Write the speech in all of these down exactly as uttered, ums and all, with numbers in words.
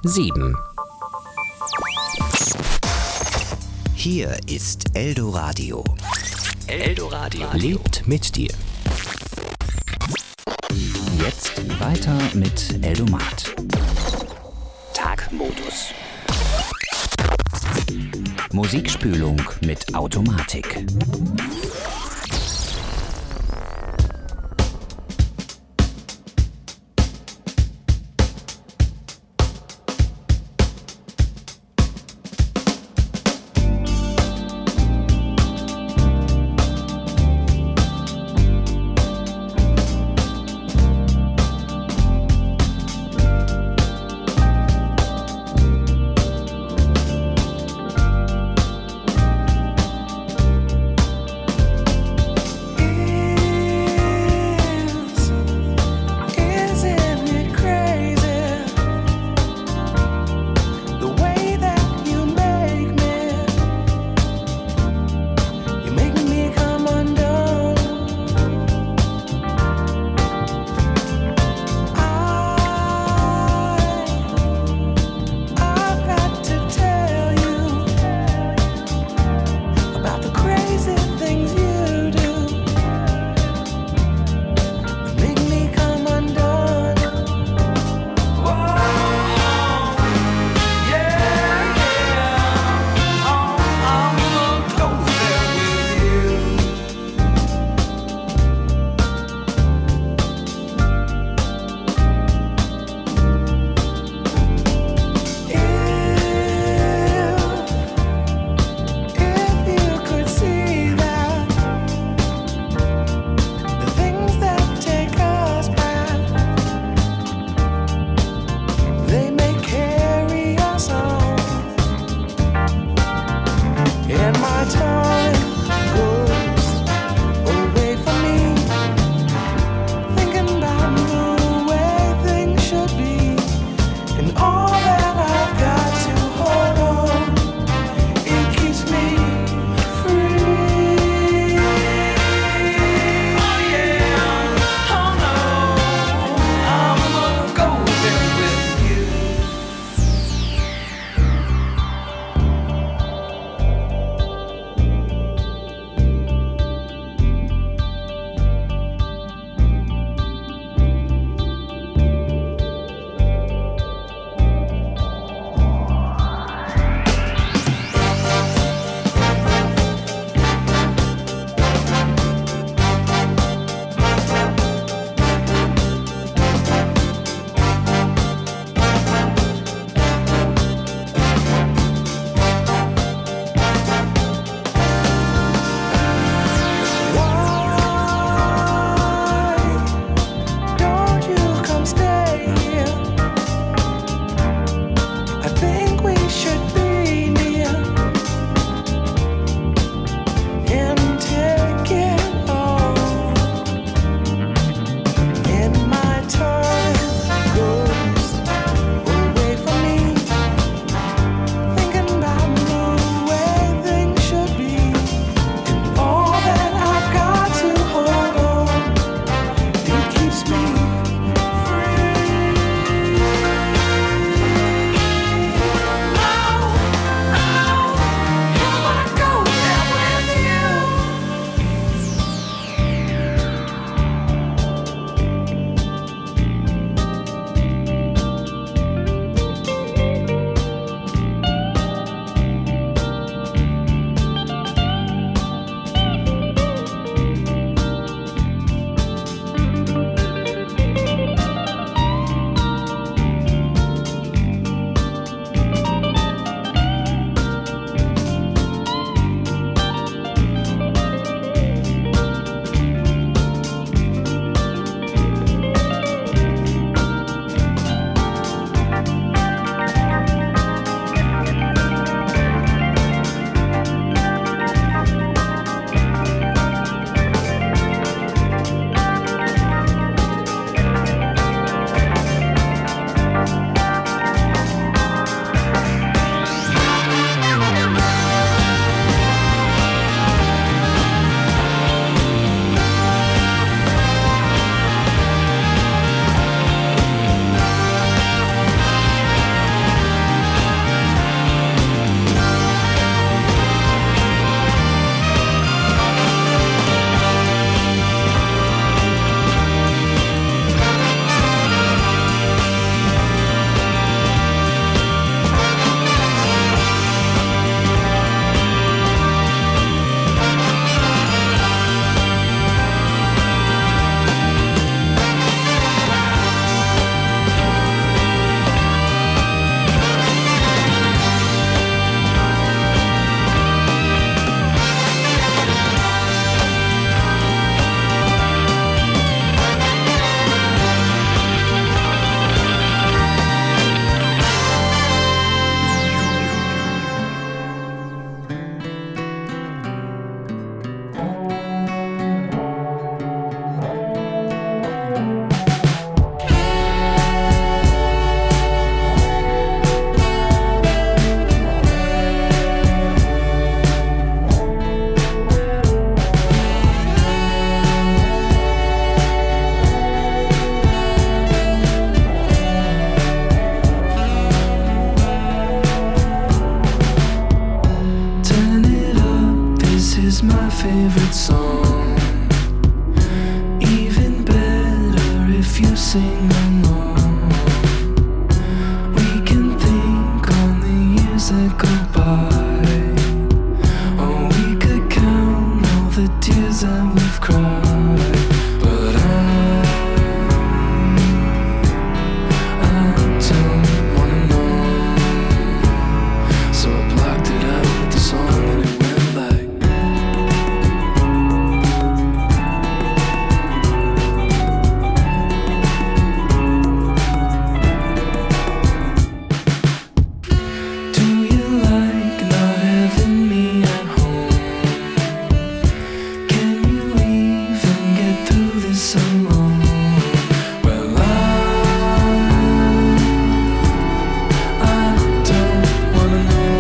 sieben. Hier ist Eldoradio. Eldoradio lebt mit dir. Jetzt weiter mit Eldomat. Tagmodus. Musikspülung mit Automatik. sing along. We can think on the years that go by, or we could count all the tears that we've cried. But I, I don't wanna know, so I blocked it out with the song and it went like. Do you like not having me at home? Can you even get through this alone? Well, I, I don't wanna know.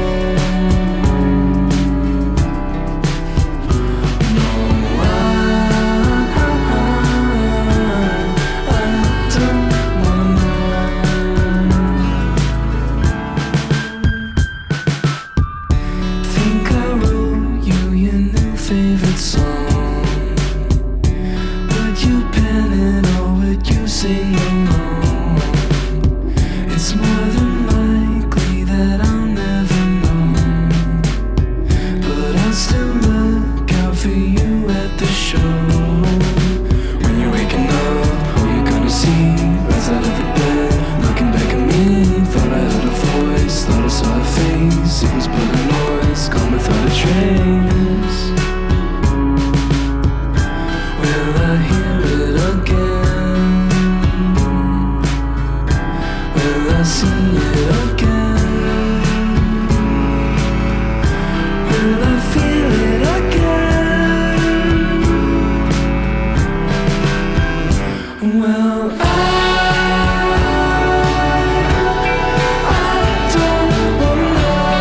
No, I, I don't wanna know. Think I wrote you your new favorite song. Would you pen it or would you sing along? It's more than likely that I'll never know, but I'll still look out for you at the show. When you're waking up, who you gonna see? Rise out of the bed, looking back at me. Thought I heard a voice, thought I saw a face. It was but a noise, gone without a trace. Will I hear it again? Will I see it again? Will I feel it again? Well, I, I don't wanna know.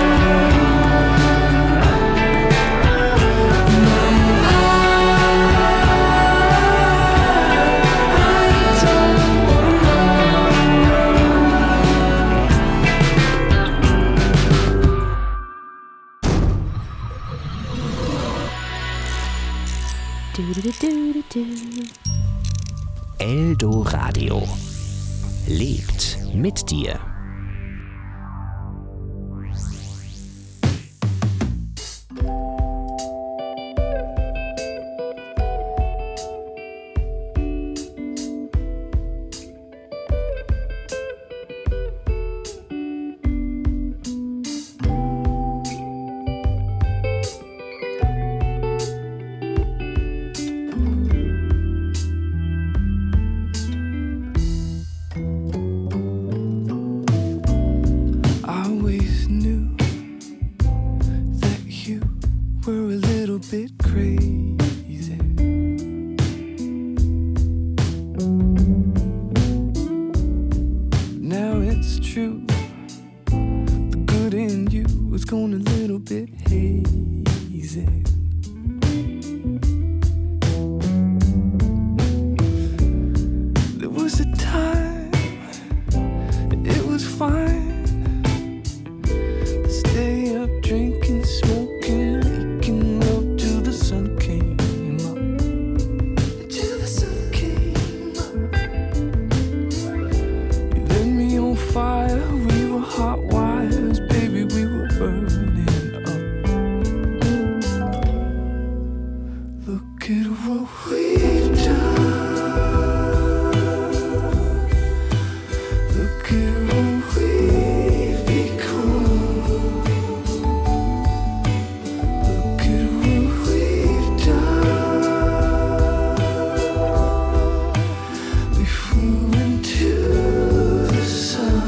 No, I, I don't wanna know. Eldoradio lebt mit dir. I always knew that you were a little bit crazy. Now it's true, the good in you was going a little bit hazy. There was a time it was fine. Stay up drinking, smoking, making love till the sun came up. Till the sun came up. You lit me on fire, we were hot wires, baby, we were burning up. Look at what we've done. Look at what we've become. Look at what we've done. We flew into the sun.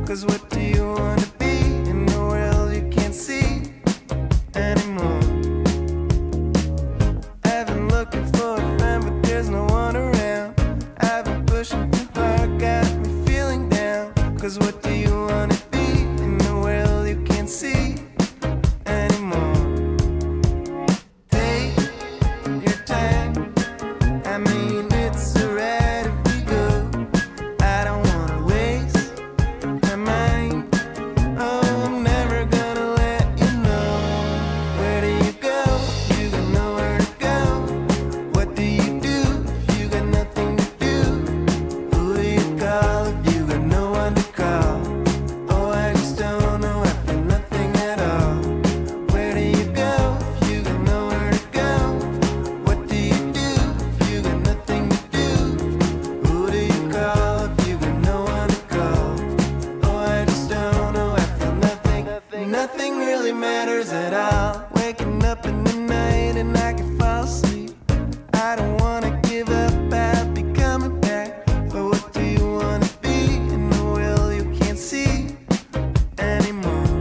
Cause what do you wanna be in the world you can't see anymore? I've been looking for a friend, but there's no one around. I've been pushing too hard, got me feeling down. Cause what do you wanna be in the world you can't see anymore? Take your time, I mean it's alright if we go. I don't wanna waste my mind. Oh, I'm never gonna let you know. Where do you go? You got nowhere to go. What do you do if you got nothing to do? Who do you call if you got no one to call? Oh, I just don't know, I feel nothing at all. Where do you go if you got nowhere to go? What do you do if you got nothing to do? Who do you call if you got no one to call? Oh, I just don't know, I feel nothing. Nothing really matters at all. Waking up in the night and I can fall asleep. I don't wanna give up, I'll be coming back. But what do you wanna be in the world you can't see anymore?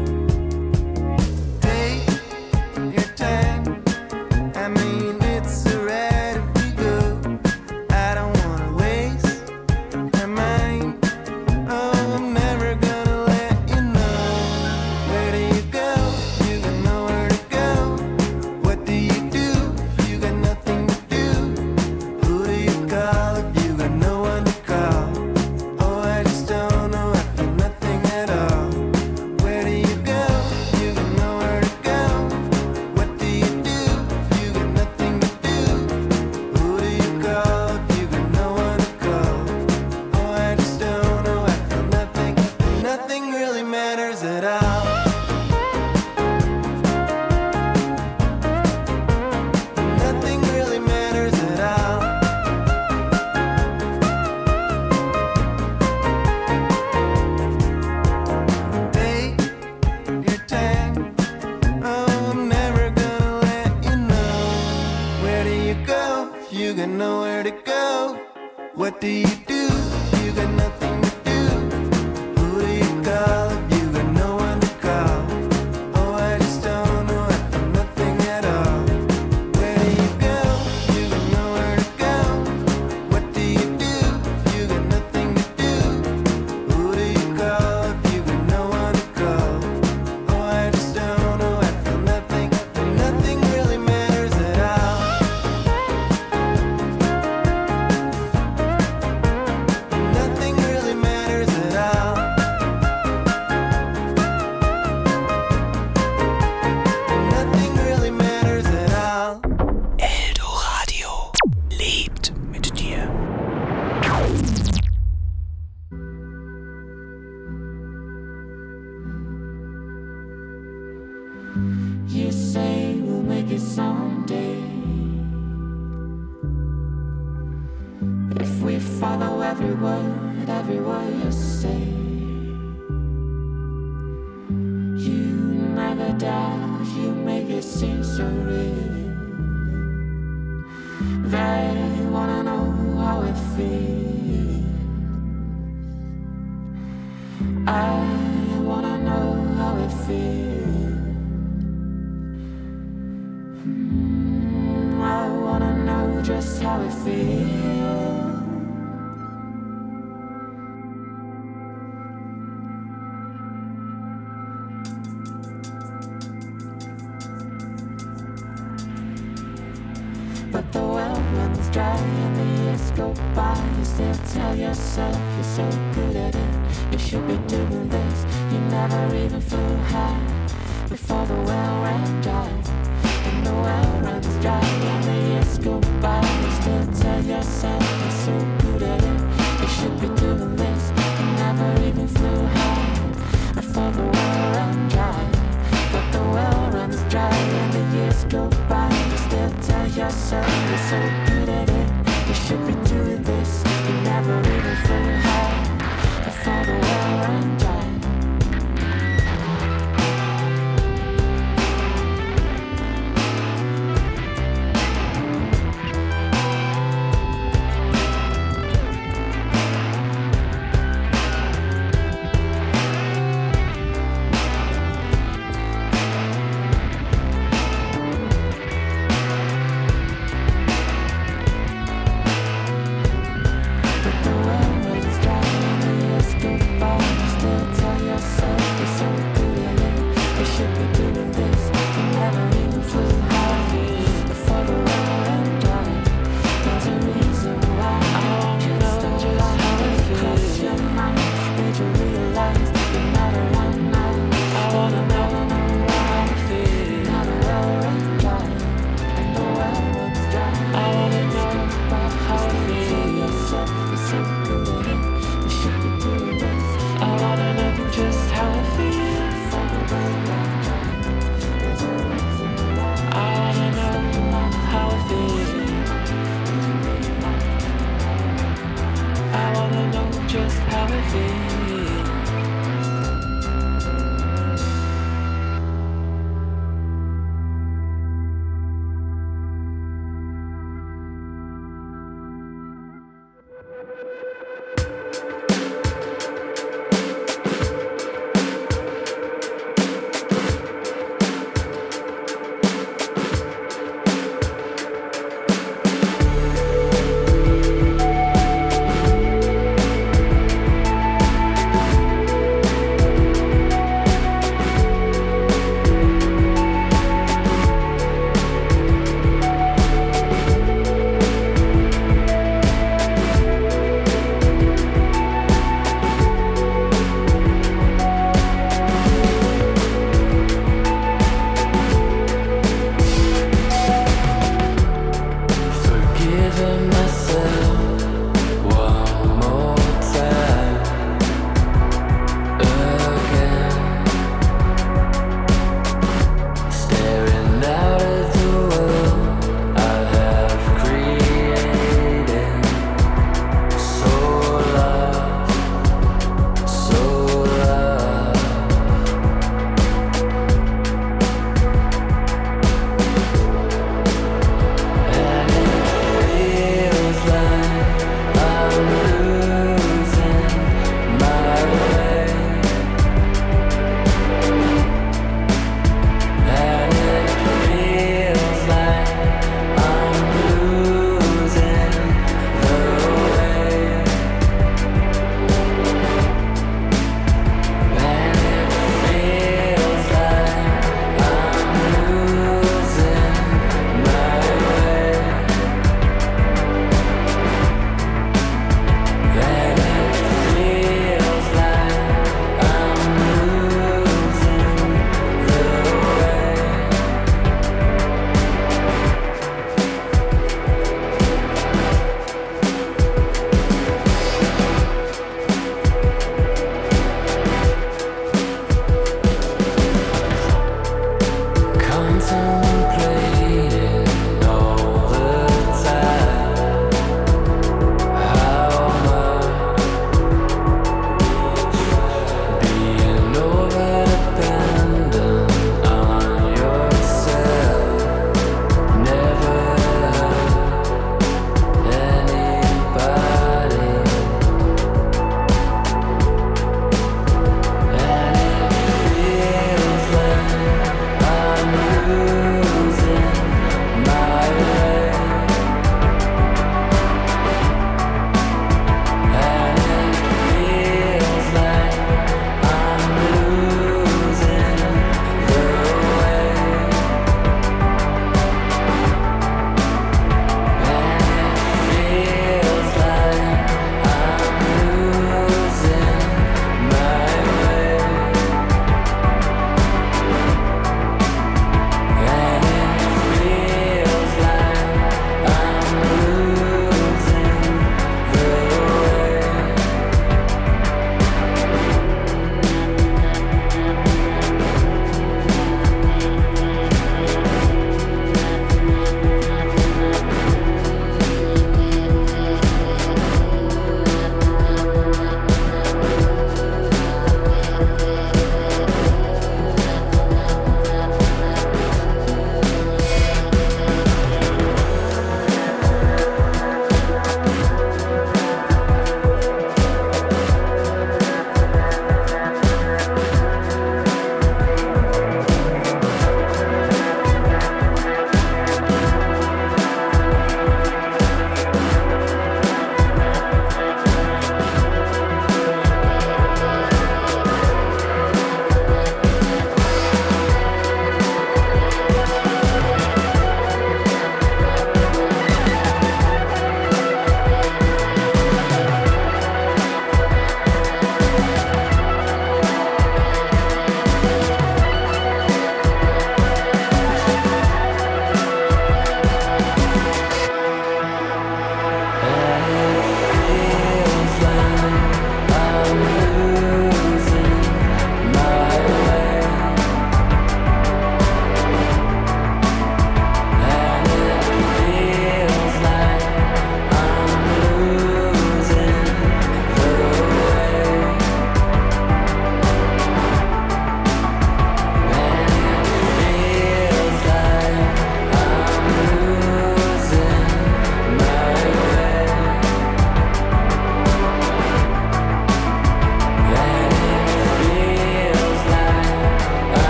Take your time, I mean it's alright if we go. I don't wanna waste my mind. Oh, I'm never gonna let you know. Where do you go? You got nowhere to go. What do you do if you got nothing to do? Who do you call if you got no one to call? Oh, I just don't know, I feel nothing at all. Where do you go? You got nowhere to go. What do you do if you got nothing to do? Who do you call if you got no one to call? Oh, I just don't know, I feel nothing. Nothing really matters at all. Nothing really matters at all. Take your time. Oh, I'm never gonna let you know. Where do you go if you got nowhere to go? What do you do if you got nothing to do? Who do you call if you got no one to call? Oh, I just don't know, I feel nothing at all. Where do you go if you got nowhere to go? What do you do if you got nothing to do? Who do you call if you got no one to call? Oh, I just don't know, I feel nothing. Nothing really matters at all. Nothing really matters at all. Nothing really matters at all. Eldoradio lebt mit dir. You say we'll make it someday if we follow every word, every word you say. You never doubt, you make it seem so real. They wanna know how it feels. I wanna know how it feels. Mm, I wanna know just how it feels. But the well runs dry and the years go by. You still tell yourself you're so good at it. You should be doing this. You never even flew high before the well ran dry. And the well runs dry and the years go by. You still tell yourself you're so good at it. You should be doing this. You never even flew high before the well ran dry. But the well runs dry and the years go by. You still tell yourself you're so good at it. You should be doing this. You never even flew high before the well ran dry.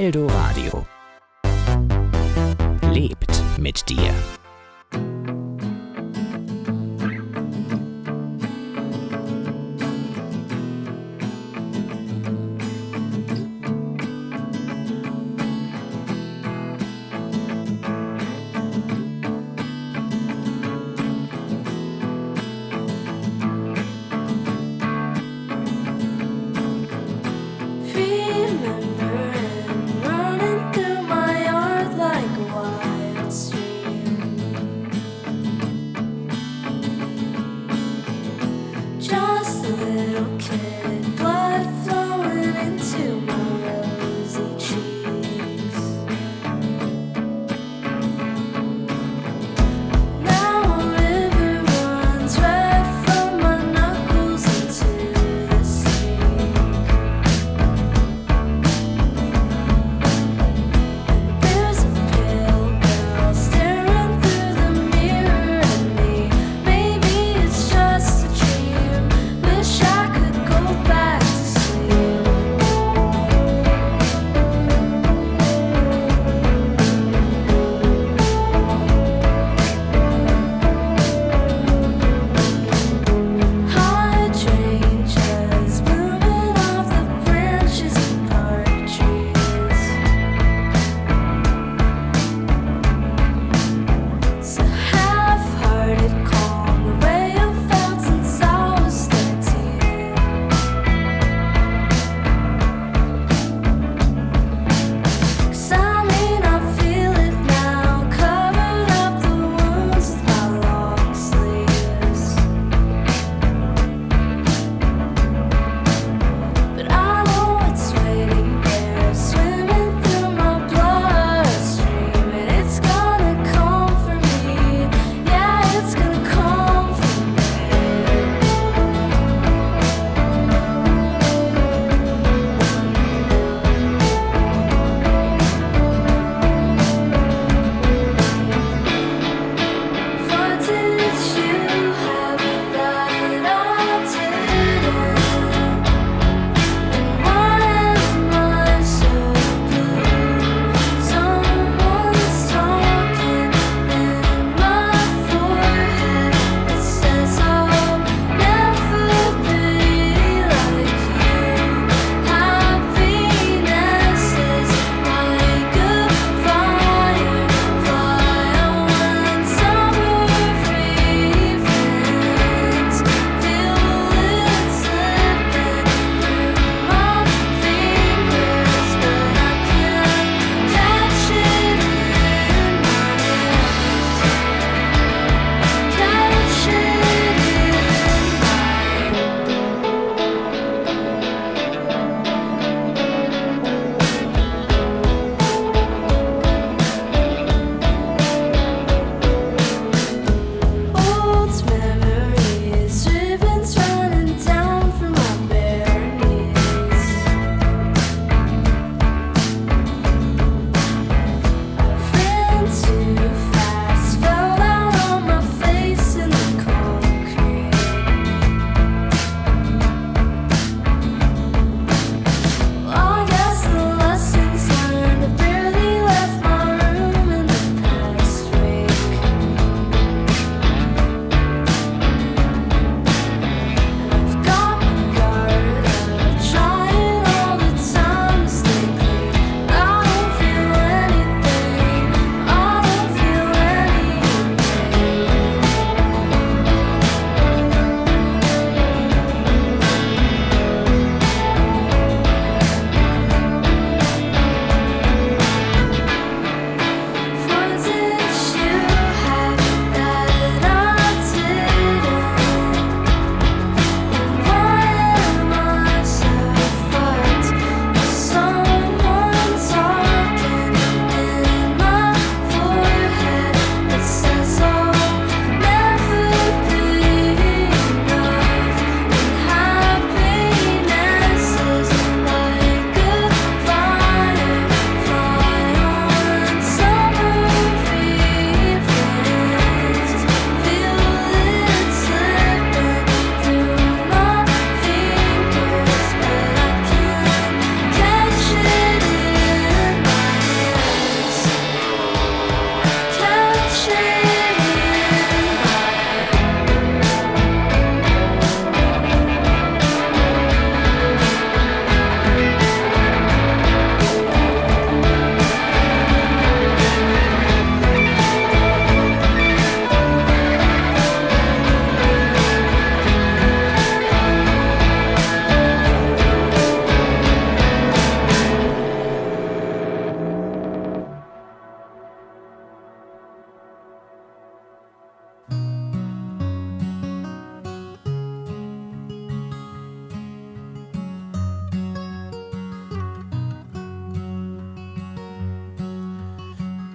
Eldoradio lebt mit dir. Remembering running through my yard like a wild stream.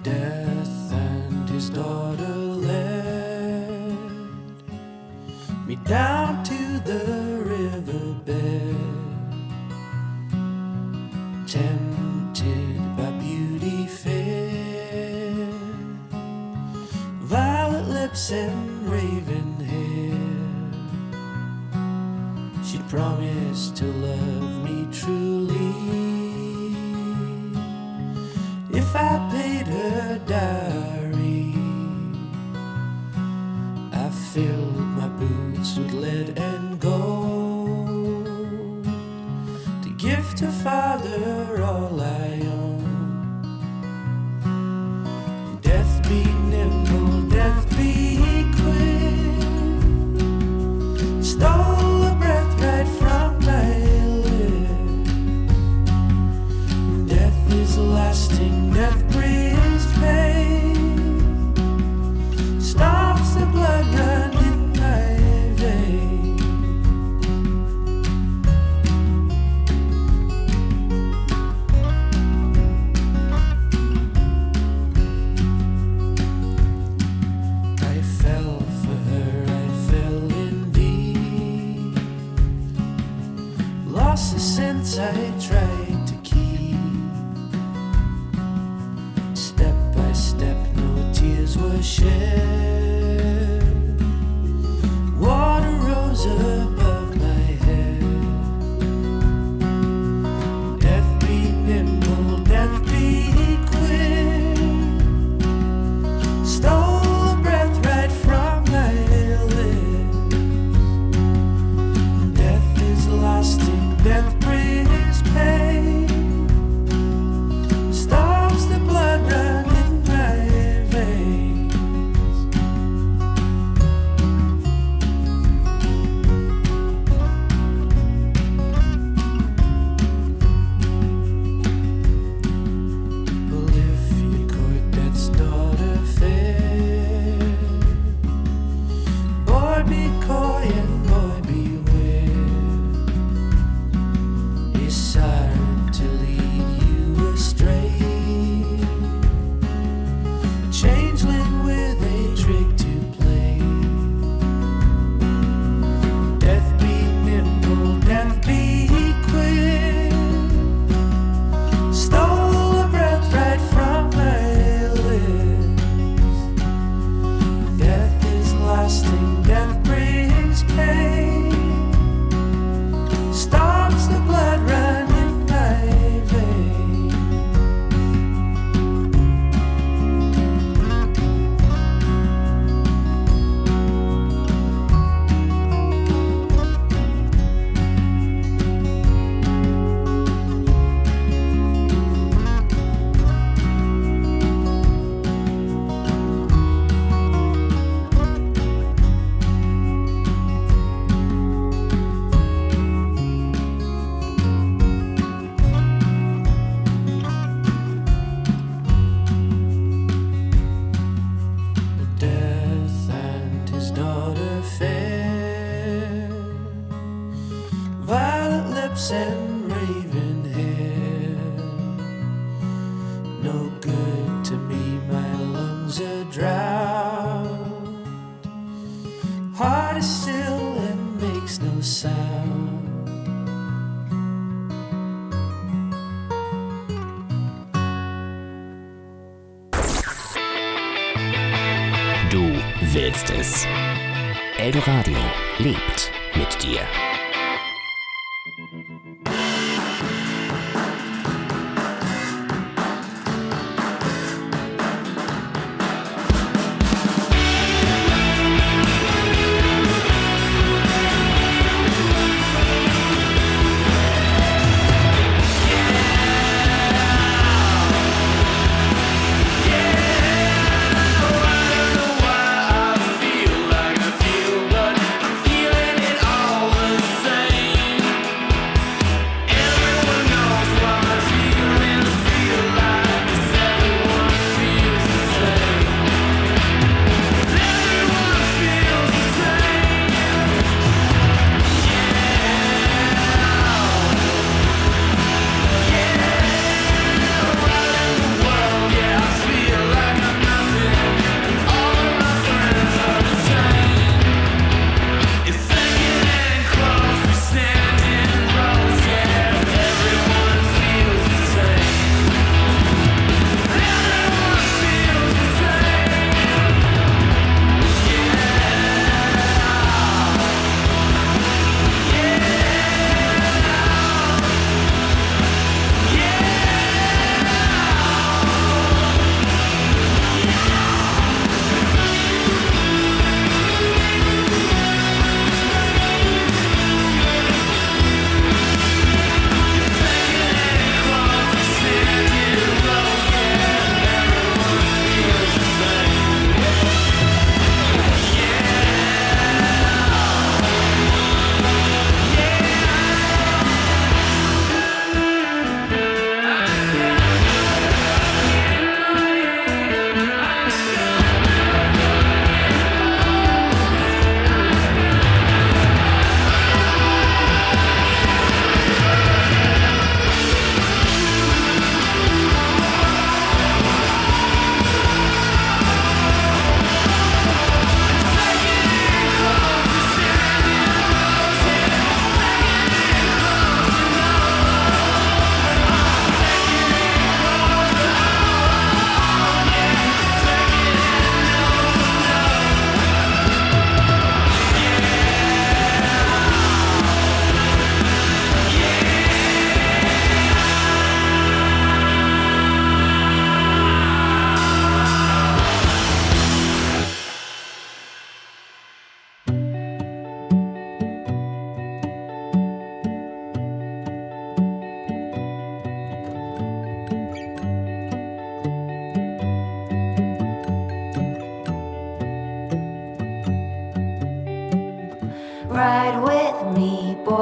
Death and his daughter led me down to the riverbed, tempted by beauty fair, violet lips and raven hair. She promised to love me truly if I paid her dowry. I filled my boots with lead and gold to give to father all I own. Death be nimble, death be quick, stole a breath right from my lips. Death is lasting, death brings pain, stops the blood run in my veins. I fell for her, I fell indeed, lost the sense I tried to keep. Step by step, no tears were shed. Water rose above my head. Death be nimble, death be quick, stole a breath right from my lips. Death is lasting, death brings pain, stops the blood run in my veins. Well, if you court death's daughter fair, boy be coy and boy beware. A siren to lead you astray, a changeling with a trick to play. Death be nimble, death be quick, stole a breath right from my lips. Death is lasting, death brings pain, stops the blood run in my veins. Death and his daughter fair, violet lips and raven hair. No good to me, my lungs are drowned. Heart is still and makes no sound. Du willst es. Eldoradio lebt mit dir. I feel like I feel, but I'm feeling it all the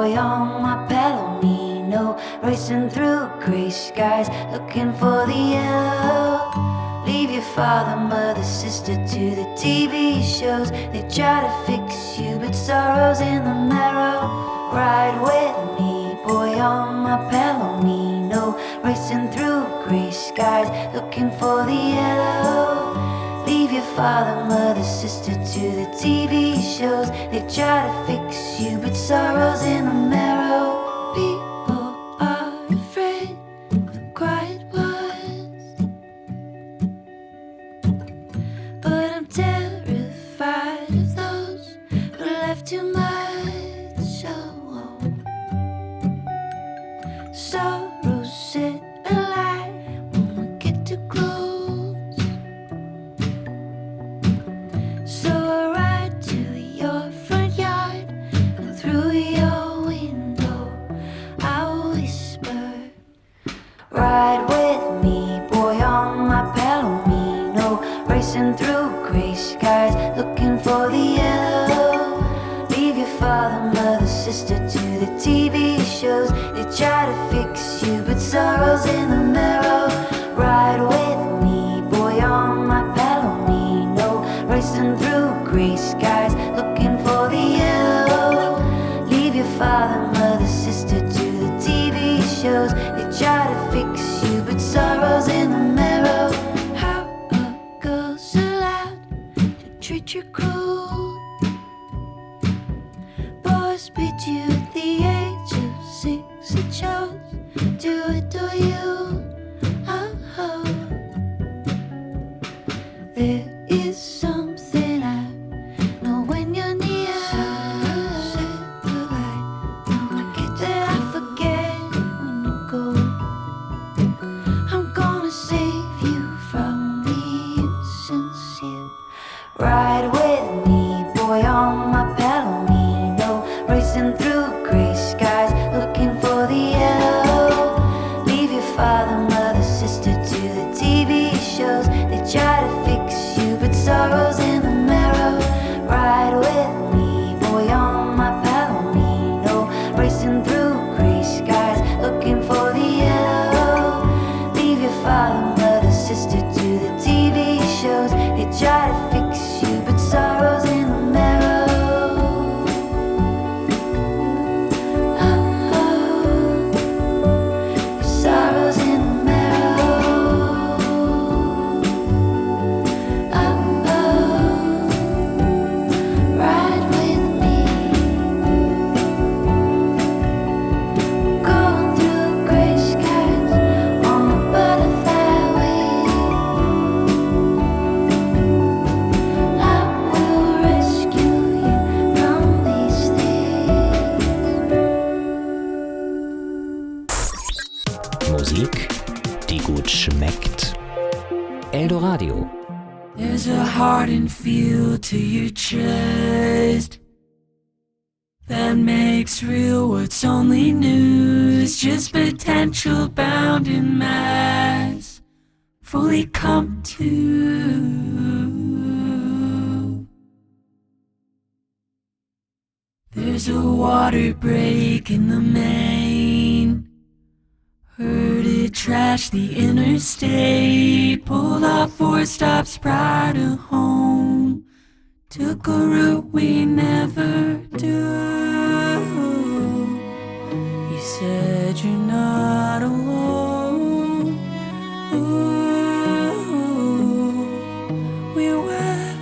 boy on my Palomino, racing through gray skies, looking for the yellow. Leave your father, mother, sister to the T V shows. They try to fix you, but sorrow's in the marrow. Ride with me, boy on my Palomino, racing through gray skies, looking for the yellow. Leave your father, mother, sister to the T V shows. They try to fix you, but sorrow's in the marrow. People are afraid of the quiet ones, but I'm terrified of those who left too much. Oh, sorrow set alight when we get too close. So I ride to your front yard, and through your window I'll whisper, ride with me, boy on my Palomino, racing through gray skies, looking for the yellow. Leave your father, mother, sister to the T V shows. They try to fix you, but sorrow's in the marrow. Ride with me, boy on my Palomino, racing through gray skies, looking for the yellow. Leave your father, mother, sister to the T V shows. They try to fix you, but sorrow's in the marrow. How a girl's allowed to treat you cruel. Boys beat you at the age of six. They chose to adore you. Oh, oh. There is something I know when you're near. Say goodbye. No one gets that I forget when you go. I'm gonna save you from the insincere. Ride with me, boy on my Palomino, racing through gray skies, looking for the yellow. Leave your father, mother, sister to the T V shows. They try to fix you, but sorrow's in the marrow. Ride with me, boy on my Palomino, racing through gray skies, looking for the yellow. Leave your father, mother, sister to the T V shows. They try to fix you, but sorrow's in the marrow. Oh, oh, sorrow's in the marrow. Oh, oh, ride with me. Going through gray skies on a butterfly wing. I will rescue you from these things. Musik, die gut schmeckt. Eldoradio. There's a hardened feel to your chest that makes real what's only news, just potential bound in mass, fully come to. There's a water break in the main. Heard it trash the interstate. Pulled off four stops prior to home. Took a route we never do. You said you're not alone. Ooh, we wept.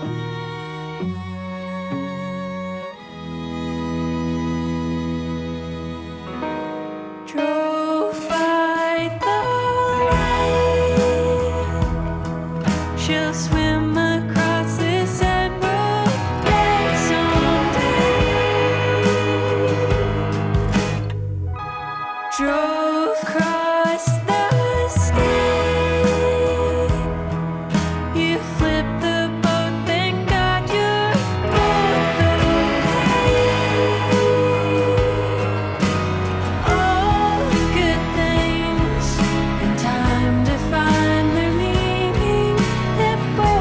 Drove by the lake. She'll swim across this emerald lake someday. Drove across the state. You flipped the boat, thank God you're both okay. All good things in time to find their meaning. If we're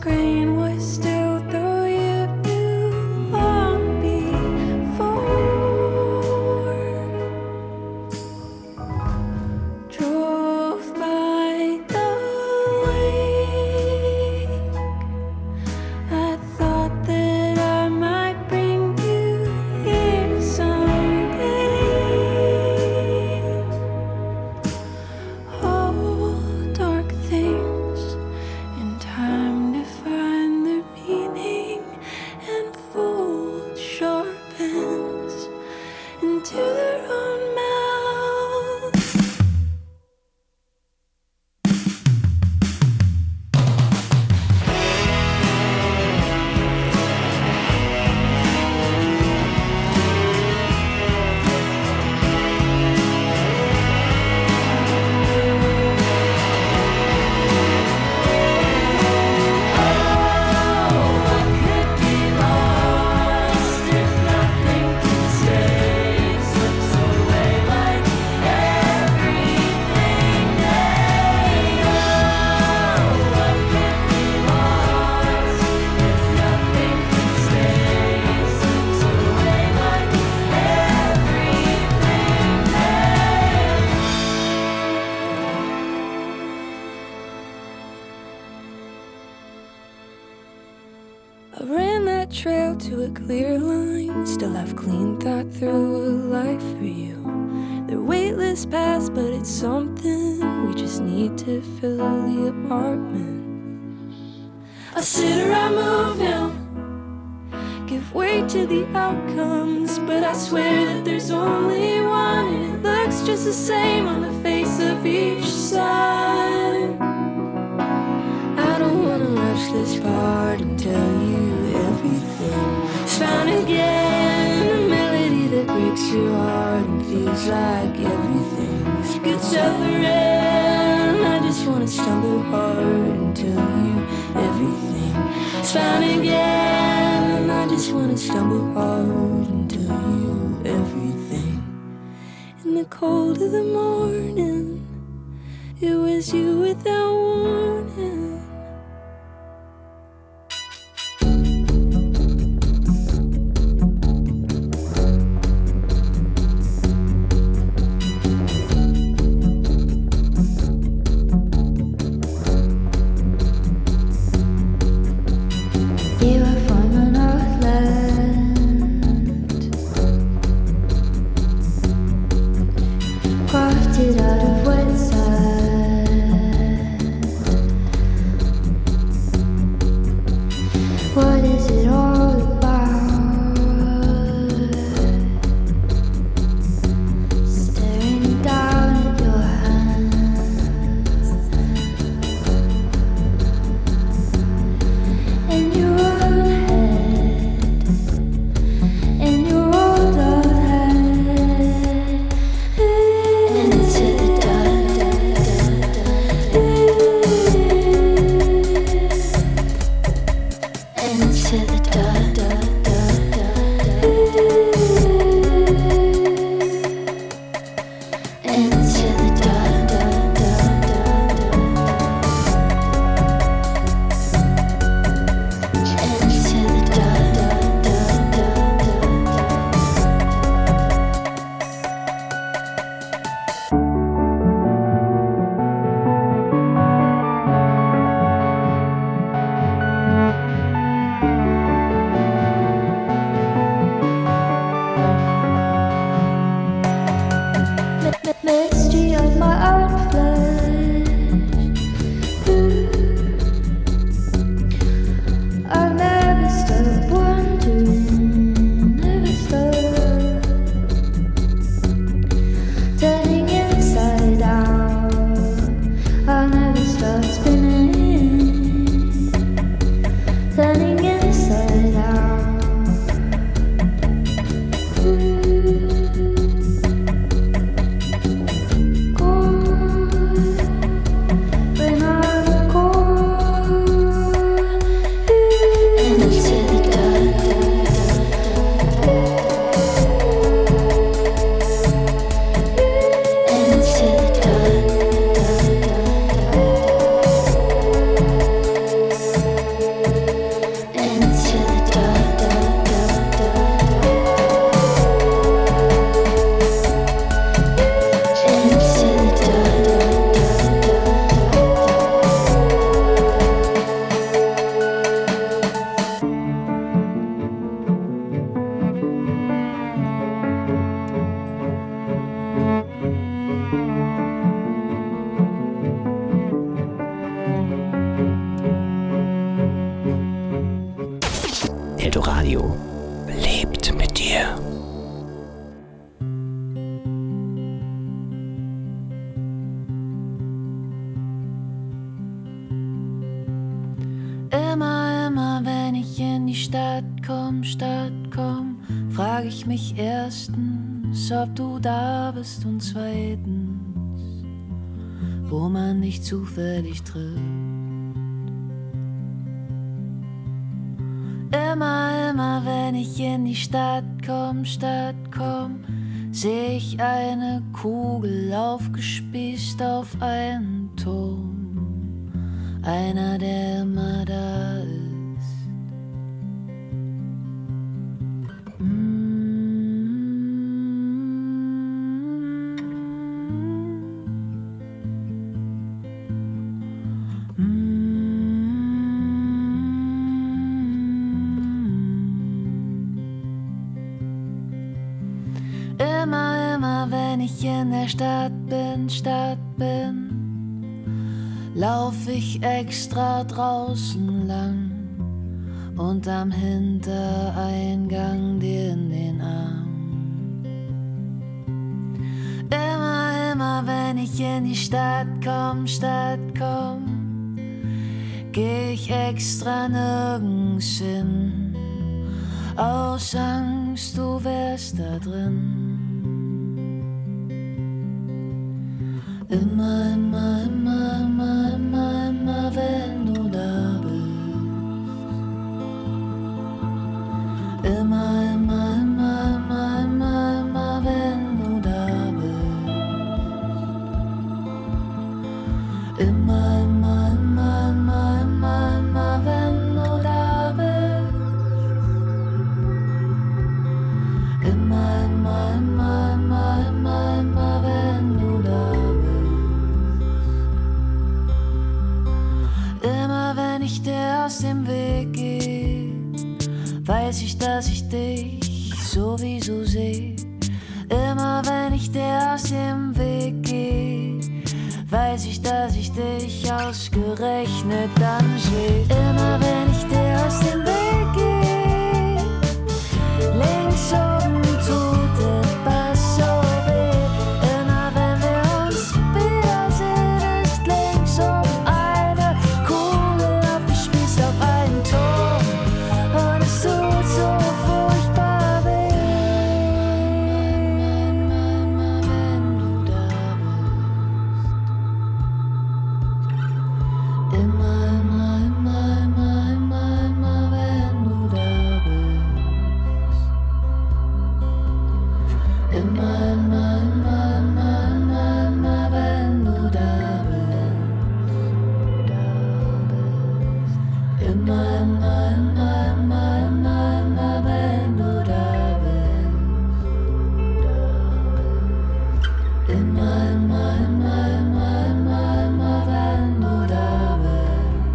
screen was still though you knew long before. Drove by the lake. I thought that I might bring you here someday. All dark things in time to find their meaning, and fold sharpens into their own mouths. I ran that trail to a clear line. Still have clean thought through a life for you. They're weightless paths, but it's something. We just need to fill the apartment. I sit or I move now, give way to the outcomes, but I swear that there's only one, and it looks just the same on the face of each side. I don't wanna rush this part and tell you everything. It's found again, a melody that breaks your heart and feels like everything's good suffering. I just wanna stumble hard and tell you everything. It's found again, I just wanna stumble hard and tell you everything. In the cold of the morning, it was you without warning. You are from an land crafted out of wet sand. Eldoradio lebt mit dir. Immer, immer, wenn ich in die Stadt komm, Stadt komm, frag ich mich erstens, ob du da bist und zweitens, wo man dich zufällig trifft. Immer, immer, wenn ich in die Stadt komm, Stadt komm, seh ich eine Kugel aufgespießt auf einen Turm, einer, der immer da ist. Immer, immer, wenn ich in der Stadt bin, Stadt bin, lauf ich extra draußen lang und am Hintereingang dir in den Arm. Immer, immer, wenn ich in die Stadt komm, Stadt komm, geh ich extra nirgends hin, aus Angst, du wärst da drin. Immer, immer, immer, immer, immer, immer, wenn du da bist. Immer, immer, immer, immer, immer, immer, wenn du da bist. Immer, immer, immer, immer, immer, immer, wenn du da bist. Immer, immer, immer, immer, immer, immer, wenn du da bist. Immer wenn ich dir aus dem Weg geh, weiß ich, dass ich dich sowieso seh. Immer wenn ich dir aus dem Weg geh, weiß ich, dass ich dich ausgerechnet dann seh. Immer wenn ich dir aus dem Weg geh, links oben tut etwas so weh. Immer wenn wir uns wiedersehen, ist links oben eine Kugel aufgespießt auf einen Turm und es tut so furchtbar weh. Immer, wenn du da bist. Immer, immer, immer, immer, immer, immer, wenn du da bist. Immer, immer, immer, immer, immer, immer, wenn du da bist. Immer, immer, immer, immer, immer, immer, wenn du da bist. Immer, immer, immer, immer, immer, immer, wenn du da bist.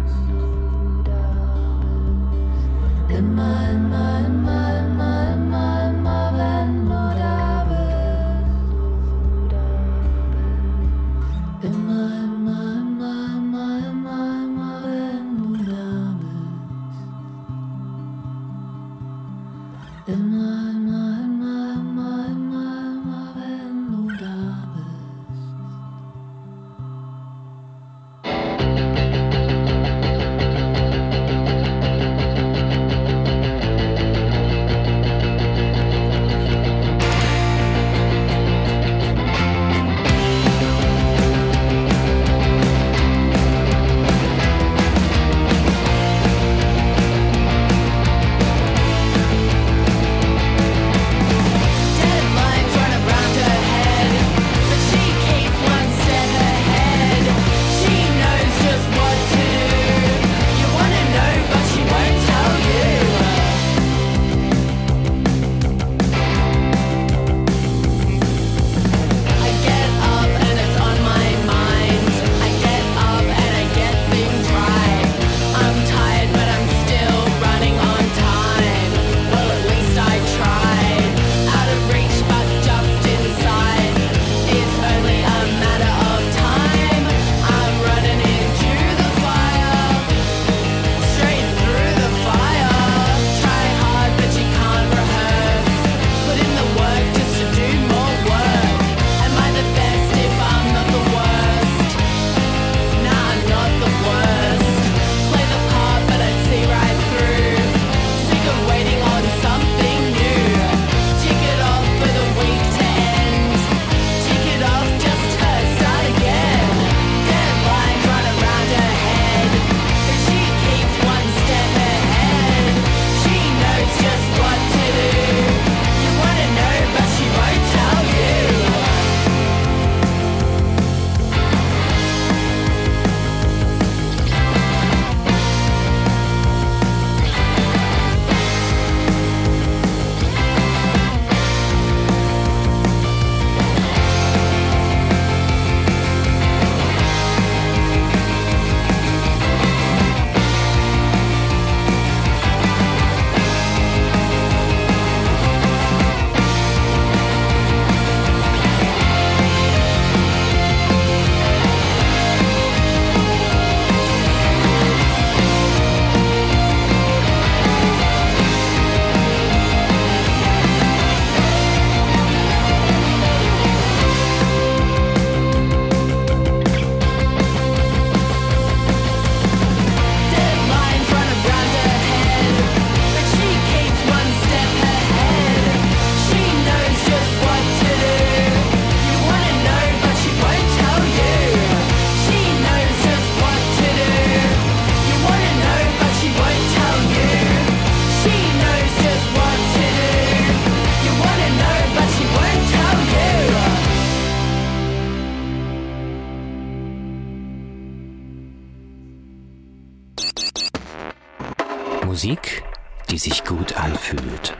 Musik, die sich gut anfühlt.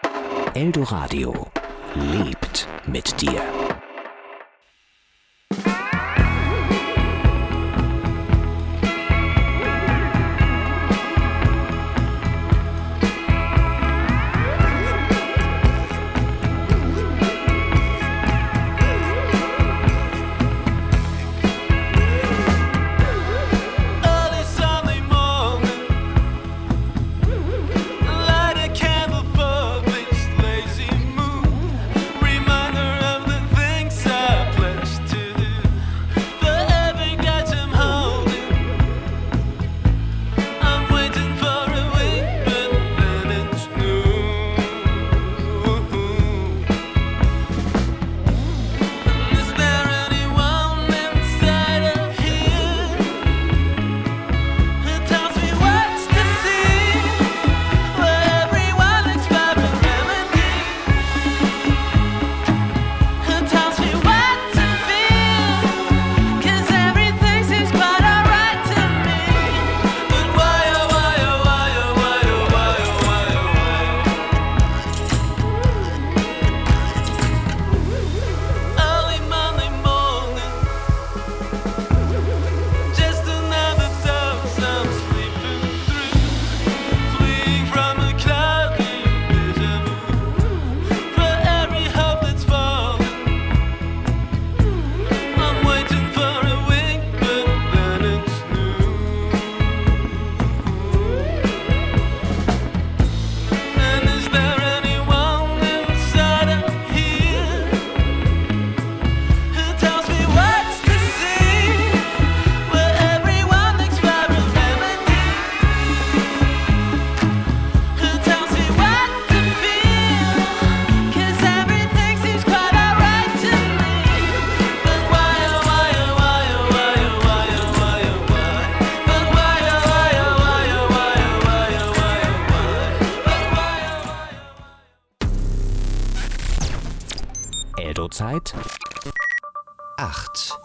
Eldoradio lebt mit dir. Eldo-Zeit acht.